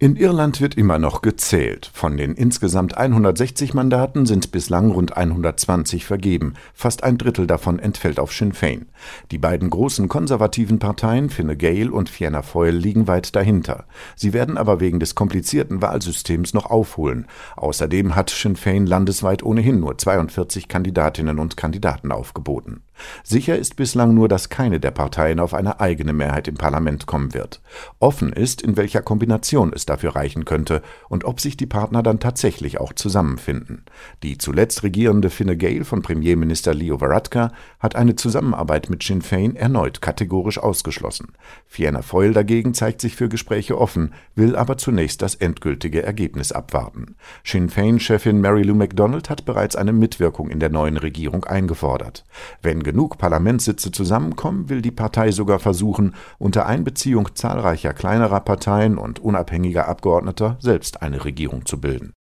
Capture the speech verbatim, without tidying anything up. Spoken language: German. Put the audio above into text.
In Irland wird immer noch gezählt. Von den insgesamt hundertsechzig Mandaten sind bislang rund hundertzwanzig vergeben. Fast ein Drittel davon entfällt auf Sinn Féin. Die beiden großen konservativen Parteien Fine Gael und Fianna Fáil liegen weit dahinter. Sie werden aber wegen des komplizierten Wahlsystems noch aufholen. Außerdem hat Sinn Féin landesweit ohnehin nur zweiundvierzig Kandidatinnen und Kandidaten aufgeboten. Sicher ist bislang nur, dass keine der Parteien auf eine eigene Mehrheit im Parlament kommen wird. Offen ist, in welcher Kombination es dafür reichen könnte und ob sich die Partner dann tatsächlich auch zusammenfinden. Die zuletzt regierende Fine Gael von Premierminister Leo Varadkar hat eine Zusammenarbeit mit Sinn Féin erneut kategorisch ausgeschlossen. Fianna Fáil dagegen zeigt sich für Gespräche offen, will aber zunächst das endgültige Ergebnis abwarten. Sinn Féin-Chefin Mary Lou McDonald hat bereits eine Mitwirkung in der neuen Regierung eingefordert. Wenn genug Parlamentssitze zusammenkommen, will die Partei sogar versuchen, unter Einbeziehung zahlreicher kleinerer Parteien und unabhängiger Abgeordneter selbst eine Regierung zu bilden.